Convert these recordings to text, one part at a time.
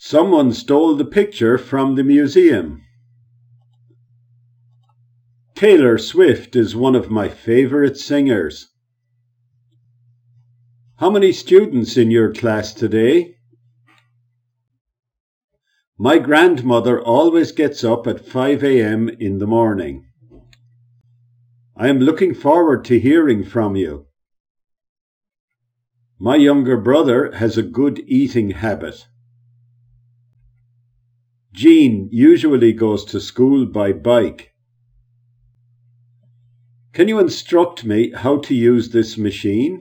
Someone stole the picture from the museum. Taylor Swift is one of my favorite singers. How many students in your class today? My grandmother always gets up at 5 a.m. in the morning. I am looking forward to hearing from you. My younger brother has a good eating habit. Jean usually goes to school by bike. Can you instruct me how to use this machine?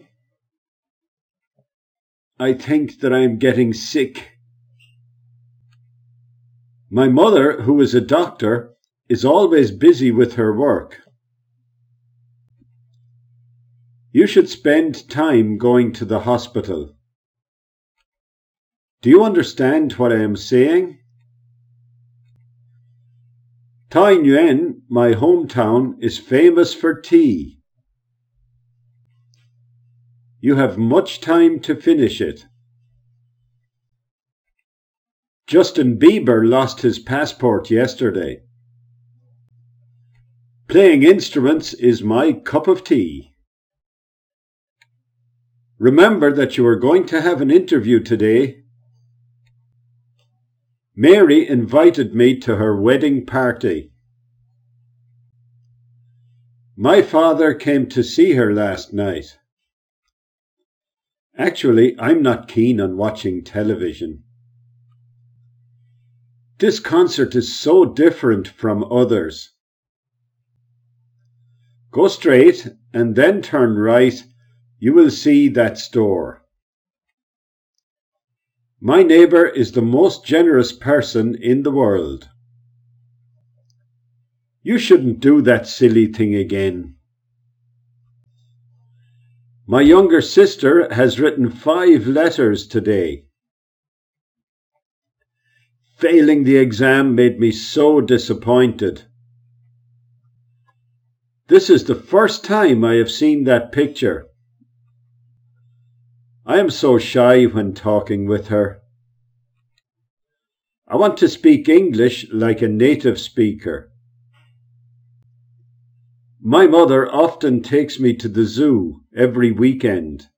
I think that I am getting sick. My mother, who is a doctor, is always busy with her work. You should spend time going to the hospital. Do you understand what I am saying? Tai Nguyen, my hometown, is famous for tea. You have much time to finish it. Justin Bieber lost his passport yesterday. Playing instruments is my cup of tea. Remember that you are going to have an interview today. Mary invited me to her wedding party. My father came to see her last night. Actually, I'm not keen on watching television. This concert is so different from others. Go straight and then turn right. You will see that store. My neighbor is the most generous person in the world. You shouldn't do that silly thing again. My younger sister has written 5 letters today. Failing the exam made me so disappointed. This is the first time I have seen that picture. I am so shy when talking with her. I want to speak English like a native speaker. My mother often takes me to the zoo every weekend.